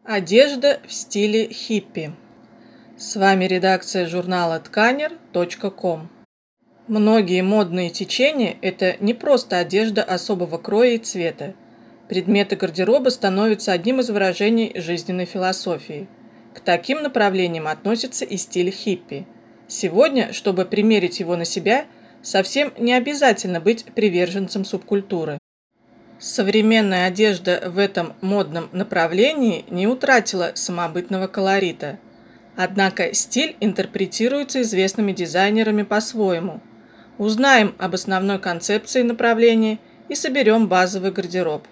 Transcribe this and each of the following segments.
Одежда в стиле хиппи. С вами редакция журнала тканер.ком. Многие модные течения – это не просто одежда особого кроя и цвета. Предметы гардероба становятся одним из выражений жизненной философии. К таким направлениям относится и стиль хиппи. Сегодня, чтобы примерить его на себя, совсем не обязательно быть приверженцем субкультуры. Современная одежда в этом модном направлении не утратила самобытного колорита. Однако стиль интерпретируется известными дизайнерами по-своему. Узнаем об основной концепции направления и соберем базовый гардероб.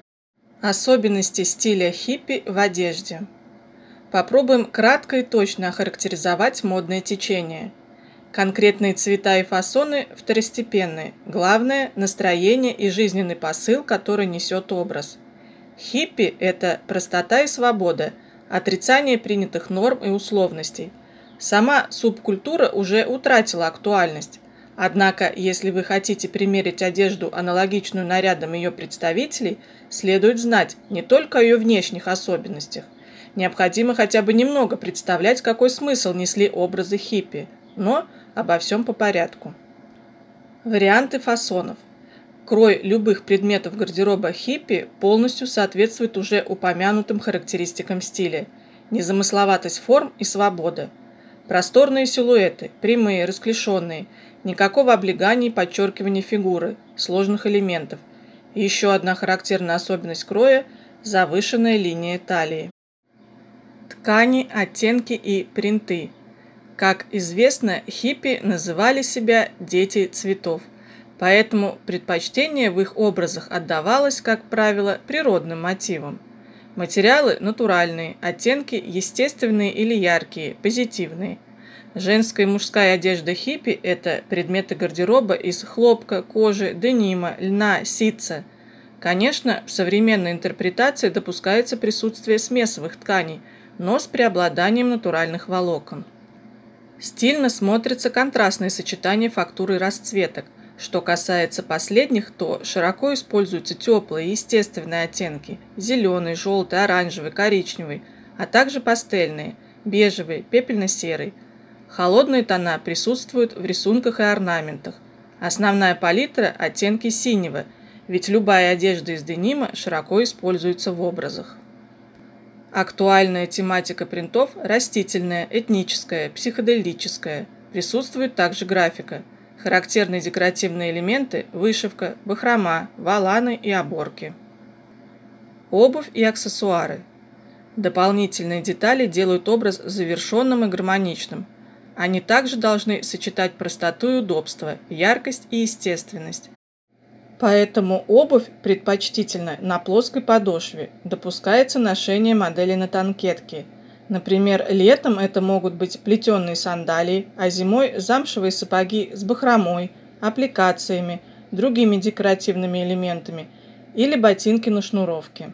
Особенности стиля хиппи в одежде. Попробуем кратко и точно охарактеризовать модное течение. Конкретные цвета и фасоны второстепенные. Главное – настроение и жизненный посыл, который несет образ. Хиппи – это простота и свобода, отрицание принятых норм и условностей. Сама субкультура уже утратила актуальность. Однако, если вы хотите примерить одежду, аналогичную нарядам ее представителей, следует знать не только о ее внешних особенностях. Необходимо хотя бы немного представлять, какой смысл несли образы хиппи, но обо всем по порядку. Варианты фасонов. Крой любых предметов гардероба хиппи полностью соответствует уже упомянутым характеристикам стиля. Незамысловатость форм и свобода. Просторные силуэты, прямые, расклешенные, никакого облегания и подчеркивания фигуры, сложных элементов. И еще одна характерная особенность кроя – завышенная линия талии. Ткани, оттенки и принты. Как известно, хиппи называли себя «дети цветов», поэтому предпочтение в их образах отдавалось, как правило, природным мотивам. Материалы натуральные, оттенки естественные или яркие, позитивные. Женская и мужская одежда хиппи – это предметы гардероба из хлопка, кожи, денима, льна, ситца. Конечно, в современной интерпретации допускается присутствие смесовых тканей, но с преобладанием натуральных волокон. Стильно смотрится контрастное сочетание фактур и расцветок. Что касается последних, то широко используются теплые естественные оттенки – зеленый, желтый, оранжевый, коричневый, а также пастельные – бежевый, пепельно-серый. Холодные тона присутствуют в рисунках и орнаментах. Основная палитра – оттенки синего, ведь любая одежда из денима широко используется в образах. Актуальная тематика принтов – растительная, этническая, психоделическая. Присутствует также графика. Характерные декоративные элементы – вышивка, бахрома, воланы и оборки. Обувь и аксессуары. Дополнительные детали делают образ завершенным и гармоничным. Они также должны сочетать простоту и удобство, яркость и естественность. Поэтому обувь предпочтительна на плоской подошве, допускается ношение модели на танкетке. Например, летом это могут быть плетеные сандалии, а зимой замшевые сапоги с бахромой, аппликациями, другими декоративными элементами или ботинки на шнуровке.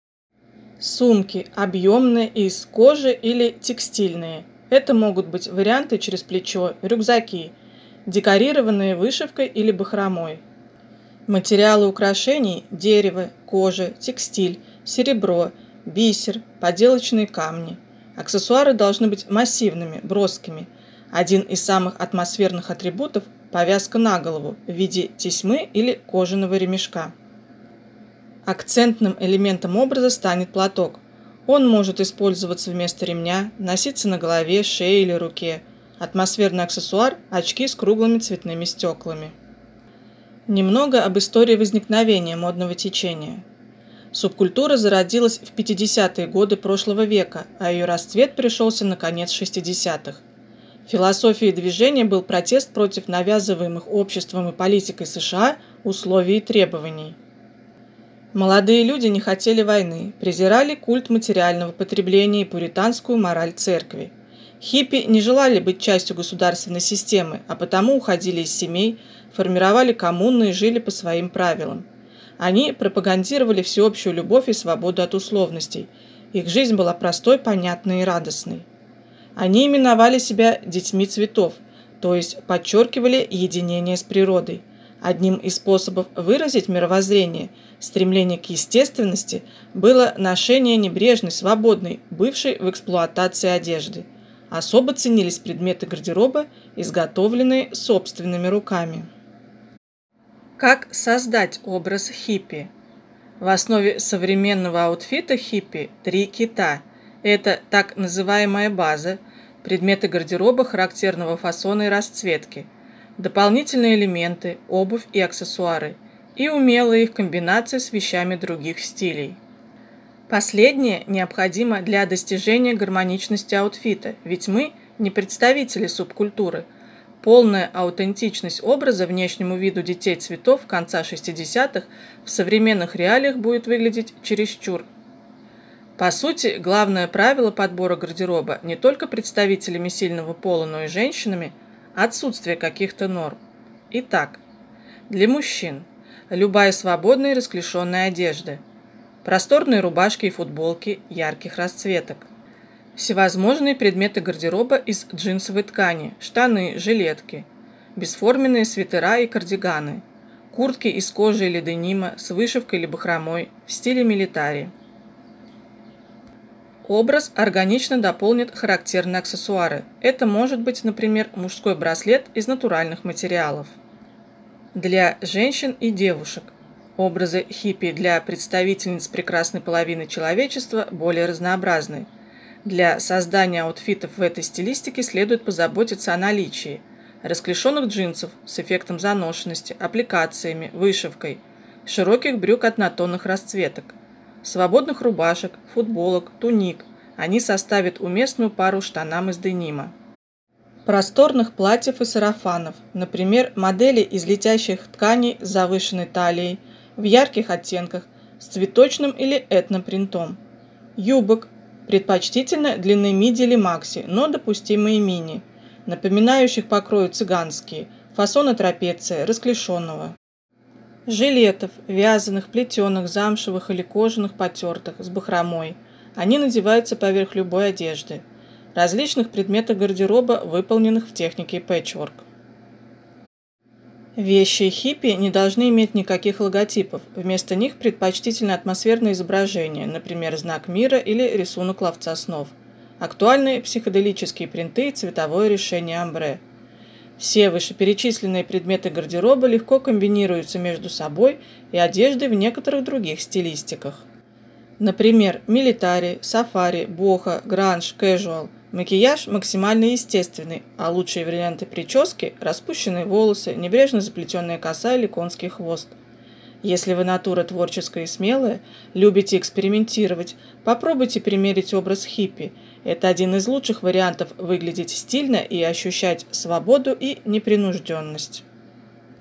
Сумки объемные из кожи или текстильные. Это могут быть варианты через плечо, рюкзаки, декорированные вышивкой или бахромой. Материалы украшений – дерево, кожа, текстиль, серебро, бисер, поделочные камни. Аксессуары должны быть массивными, броскими. Один из самых атмосферных атрибутов – повязка на голову в виде тесьмы или кожаного ремешка. Акцентным элементом образа станет платок. Он может использоваться вместо ремня, носиться на голове, шее или руке. Атмосферный аксессуар – очки с круглыми цветными стеклами. Немного об истории возникновения модного течения. Субкультура зародилась в 50-е годы прошлого века, а ее расцвет пришелся на конец 60-х. Философией движения был протест против навязываемых обществом и политикой США условий и требований. Молодые люди не хотели войны, презирали культ материального потребления и пуританскую мораль церкви. Хиппи не желали быть частью государственной системы, а потому уходили из семей, формировали коммуны и жили по своим правилам. Они пропагандировали всеобщую любовь и свободу от условностей. Их жизнь была простой, понятной и радостной. Они именовали себя детьми цветов, то есть подчеркивали единение с природой. Одним из способов выразить мировоззрение, стремление к естественности, было ношение небрежной, свободной, бывшей в эксплуатации одежды. Особо ценились предметы гардероба, изготовленные собственными руками. Как создать образ хиппи? В основе современного аутфита хиппи 3 кита. Это так называемая база, предметы гардероба характерного фасона и расцветки, дополнительные элементы, обувь и аксессуары, и умелые их комбинации с вещами других стилей. Последнее необходимо для достижения гармоничности аутфита, ведь мы не представители субкультуры. Полная аутентичность образа внешнему виду детей цветов конца 60-х в современных реалиях будет выглядеть чересчур. По сути, главное правило подбора гардероба не только представителями сильного пола, но и женщинами – отсутствие каких-то норм. Итак, для мужчин – любая свободная и расклешенная одежда, просторные рубашки и футболки ярких расцветок, всевозможные предметы гардероба из джинсовой ткани, штаны, жилетки, бесформенные свитера и кардиганы, куртки из кожи или денима с вышивкой или бахромой в стиле милитари. Образ органично дополнит характерные аксессуары. Это может быть, например, мужской браслет из натуральных материалов. Для женщин и девушек образы хиппи для представительниц прекрасной половины человечества более разнообразны. Для создания аутфитов в этой стилистике следует позаботиться о наличии расклешенных джинсов с эффектом заношенности, аппликациями, вышивкой, широких брюк однотонных расцветок, свободных рубашек, футболок, туник. Они составят уместную пару штанам из денима. Просторных платьев и сарафанов, например, модели из летящих тканей с завышенной талией, в ярких оттенках, с цветочным или этнопринтом. Юбок, предпочтительно длины миди или макси, но допустимые мини, напоминающих по крою цыганские, фасона трапеция, расклешенного. Жилетов, вязаных, плетеных, замшевых или кожаных, потертых, с бахромой. Они надеваются поверх любой одежды. Различных предметов гардероба, выполненных в технике пэтчворк. Вещи хиппи не должны иметь никаких логотипов. Вместо них предпочтительно атмосферное изображение, например, знак мира или рисунок ловца снов. Актуальны психоделические принты и цветовое решение амбре. Все вышеперечисленные предметы гардероба легко комбинируются между собой и одеждой в некоторых других стилистиках. Например, милитари, сафари, бохо, гранж, кэжуал. Макияж максимально естественный, а лучшие варианты прически – распущенные волосы, небрежно заплетенная коса или конский хвост. Если вы натура творческая и смелая, любите экспериментировать, попробуйте примерить образ хиппи. Это один из лучших вариантов выглядеть стильно и ощущать свободу и непринужденность.